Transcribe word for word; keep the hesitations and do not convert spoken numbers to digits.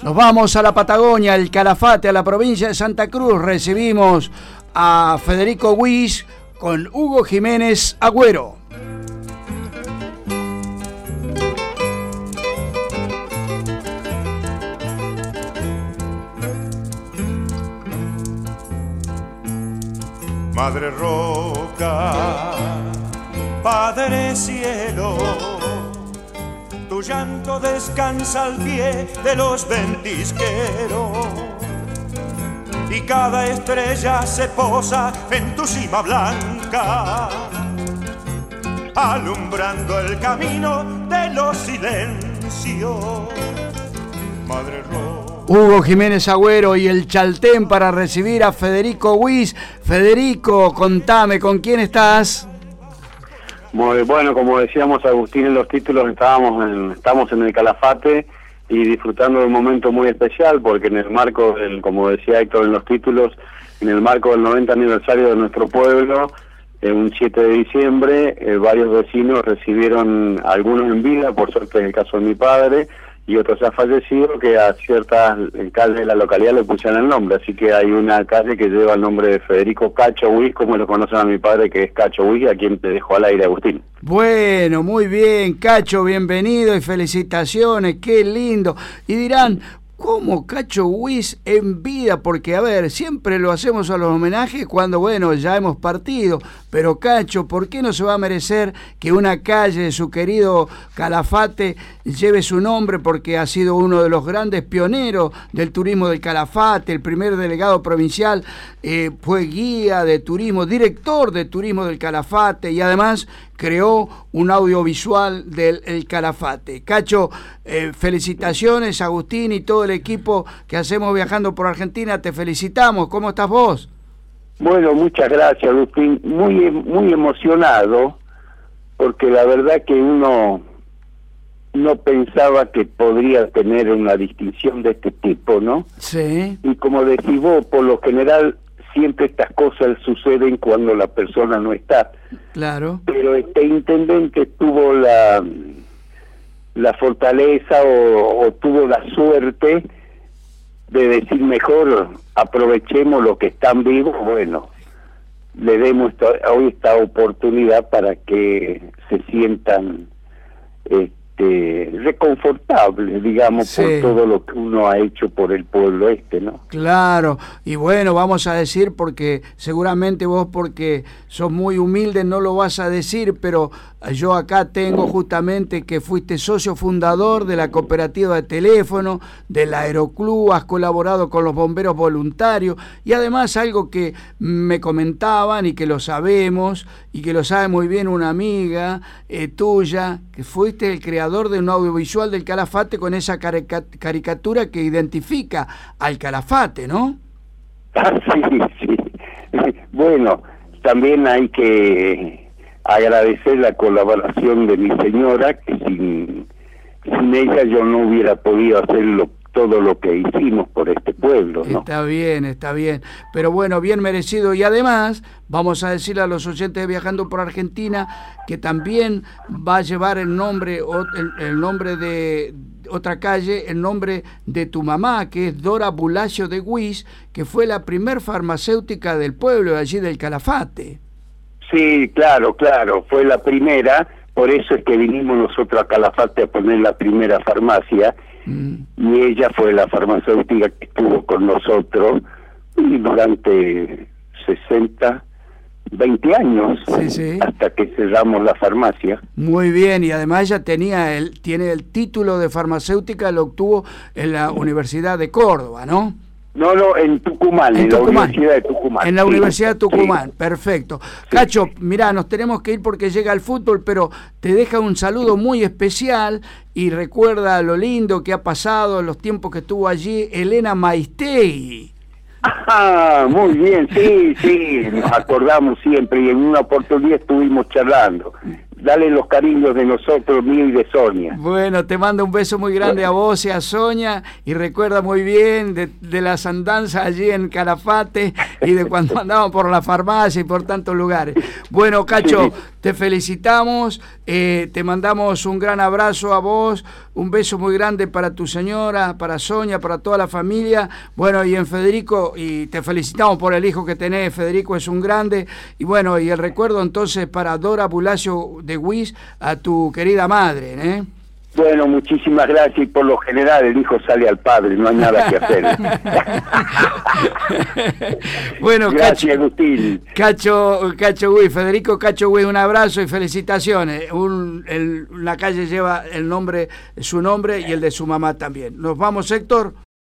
Nos vamos a la Patagonia, el Calafate, a la provincia de Santa Cruz. Recibimos a Federico Wyss con Hugo Jiménez Agüero. Madre roca, Padre cielo, tu llanto descansa al pie de los ventisqueros y cada estrella se posa en tu cima blanca, alumbrando el camino de los silencios. Madre roca. Hugo Jiménez Agüero y el Chaltén para recibir a Federico Wyss. Federico, contame, ¿con quién estás? Muy bueno, como decíamos Agustín en los títulos, estábamos en, estamos en el Calafate y disfrutando de un momento muy especial, porque en el marco del, como decía Héctor en los títulos, en el marco del noventa aniversario de nuestro pueblo, eh, un siete de diciembre, eh, varios vecinos recibieron, algunos en vida, por suerte es el caso de mi padre, y otros ya fallecidos, que a ciertas calles de la localidad le pusieron el nombre, así que hay una calle que lleva el nombre de Federico Cacho Wyss, como lo conocen a mi padre, que es Cacho Wyss, a quien te dejo al aire, Agustín. Bueno, muy bien, Cacho, bienvenido y felicitaciones, qué lindo. Y dirán, ¿cómo Cacho Wyss en vida? Porque, a ver, siempre lo hacemos a los homenajes cuando, bueno, ya hemos partido. Pero, Cacho, ¿por qué no se va a merecer que una calle de su querido Calafate lleve su nombre? Porque ha sido uno de los grandes pioneros del turismo del Calafate, el primer delegado provincial, eh, fue guía de turismo, director de turismo del Calafate y además creó un audiovisual del el Calafate. Cacho, eh, felicitaciones, Agustín y todo el equipo que hacemos Viajando por Argentina, te felicitamos. ¿Cómo estás vos? Bueno, muchas gracias, Agustín. Muy, muy emocionado, porque la verdad que uno no pensaba que podría tener una distinción de este tipo, ¿no? Sí. Y como decís vos, por lo general siempre estas cosas suceden cuando la persona no está. Claro. Pero este intendente tuvo la la fortaleza o, o tuvo la suerte de decir, mejor aprovechemos los que están vivos, bueno, le demos esta, hoy esta oportunidad para que se sientan este, reconfortables, digamos, sí, por todo lo que uno ha hecho por el pueblo este, ¿no? Claro, y bueno, vamos a decir, porque seguramente vos, porque sos muy humilde, no lo vas a decir, pero yo acá tengo justamente que fuiste socio fundador de la cooperativa de teléfono, del Aeroclub, has colaborado con los bomberos voluntarios, y además algo que me comentaban y que lo sabemos, y que lo sabe muy bien una amiga eh, tuya, que fuiste el creador de un audiovisual del Calafate con esa caricatura que identifica al Calafate, ¿no? Ah, sí, sí. Bueno, también hay que agradecer la colaboración de mi señora, que sin, sin ella yo no hubiera podido hacerlo todo lo que hicimos por este pueblo, ¿no? Está bien, está bien, pero bueno, bien merecido. Y además vamos a decirle a los oyentes de Viajando por Argentina que también va a llevar el nombre, el, el nombre de otra calle, el nombre de tu mamá, que es Dora Bulacio de Wyss, que fue la primer farmacéutica del pueblo, allí del Calafate. Sí, claro, claro, fue la primera, por eso es que vinimos nosotros a Calafate a poner la primera farmacia, mm. y ella fue la farmacéutica que estuvo con nosotros y durante sesenta, veinte años, sí, sí, hasta que cerramos la farmacia. Muy bien, y además ella tenía el, tiene el título de farmacéutica, lo obtuvo en la Universidad de Córdoba, ¿no? No, no, en Tucumán, en, en Tucumán. La Universidad de Tucumán. En la sí, Universidad de Tucumán, sí. Perfecto. Sí. Cacho, mirá, nos tenemos que ir porque llega el fútbol, pero te deja un saludo muy especial y recuerda lo lindo que ha pasado, los tiempos que estuvo allí Elena Maistegui. Ah, muy bien, sí, sí, nos acordamos siempre y en una oportunidad estuvimos charlando. Dale los cariños de nosotros, mío y de Sonia. Bueno, te mando un beso muy grande a vos y a Sonia, y recuerda muy bien de, de las andanzas allí en Calafate y de cuando andaban por la farmacia y por tantos lugares. Bueno, Cacho, sí. te felicitamos, eh, te mandamos un gran abrazo a vos, un beso muy grande para tu señora, para Sonia, para toda la familia. Bueno, y en Federico, y te felicitamos por el hijo que tenés, Federico es un grande. Y bueno, y el recuerdo entonces para Dora Bulacio de Wiss, a tu querida madre, ¿eh? Bueno, muchísimas gracias, y por lo general el hijo sale al padre, no hay nada que hacer. Bueno, gracias, Cacho, Agustín. Cacho, Cacho Wiss, Federico Cacho Wiss, un abrazo y felicitaciones. Un, el, la calle lleva el nombre, su nombre y el de su mamá también. Nos vamos, Héctor.